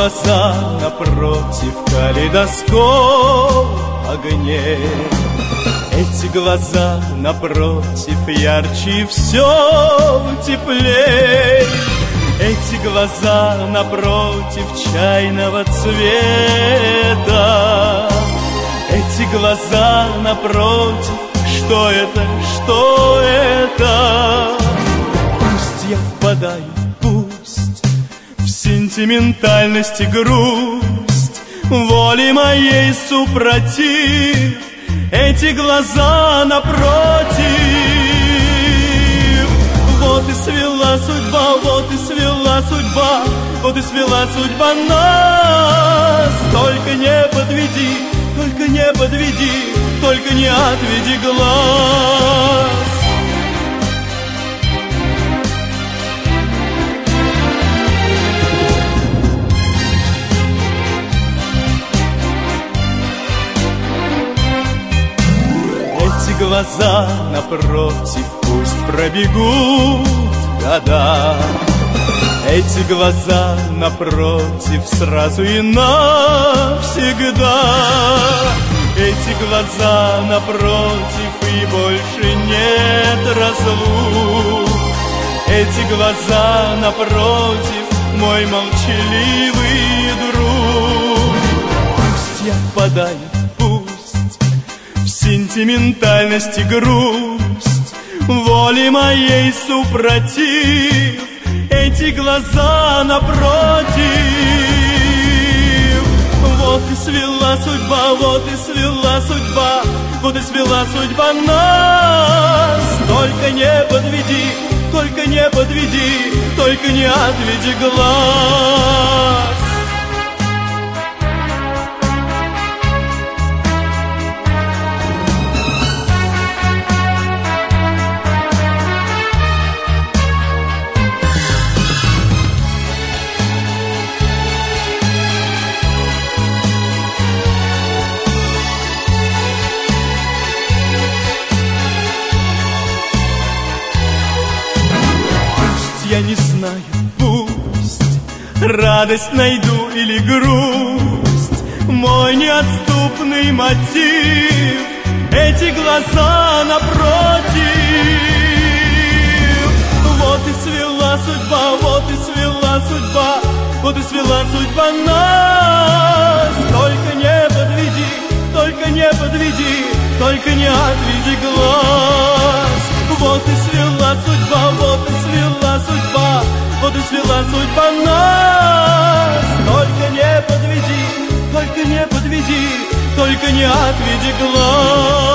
глаза напротив калейдоскоп огней. Эти глаза напротив ярче и все теплей. Эти глаза напротив чайного цвета. Эти глаза напротив, что это, что это? Пусть я впадаю, пусть в сентиментальность и грусть, воли моей супротив, эти глаза напротив. Вот и свела судьба, вот и свела судьба, вот и свела судьба нас. Только не подведи, только не подведи, только не отведи глаз. Эти глаза напротив, пусть пробегут года. Эти глаза напротив, сразу и навсегда. Эти глаза напротив, и больше нет разлук. Эти глаза напротив, мой молчаливый друг. Пусть я впадаю, пусть в сентиментальность и грусть, воли моей супротив, эти глаза напротив. Вот и свела судьба, вот и свела судьба, вот и свела судьба нас. Только не подведи, только не подведи, только не отведи глаз. Я не знаю, пусть радость найду или грусть, мой неотступный мотив, эти глаза напротив. Вот и свела судьба, вот и свела судьба, вот и свела судьба нас. Только не подведи, только не подведи, только не отведи глаз. Вот и свела судьба, вот и свела судьба, вот и свела судьба нас. Только не подведи, только не подведи, только не отведи глаз.